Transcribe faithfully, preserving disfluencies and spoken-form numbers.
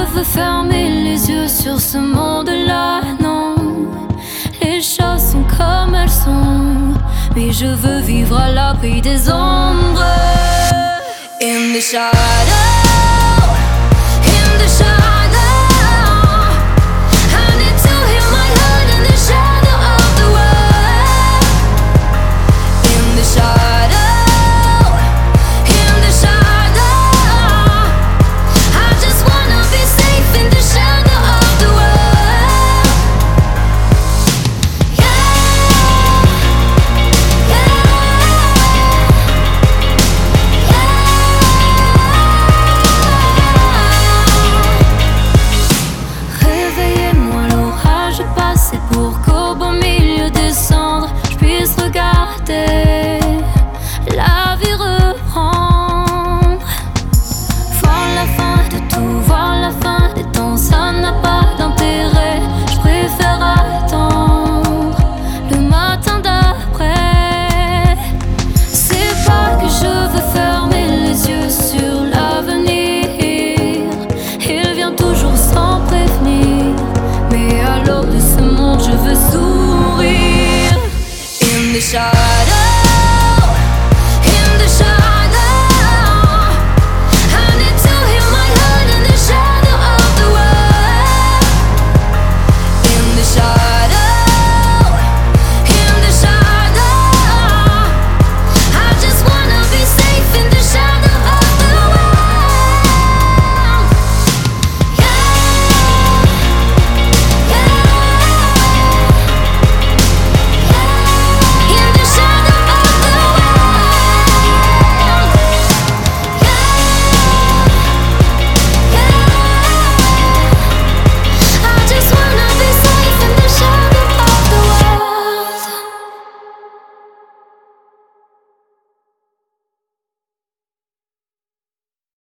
veux fermer les yeux sur ce monde-là, non. Les choses sont comme elles sont, mais je veux vivre à l'abri des ombres. In the shadow, in the shadow.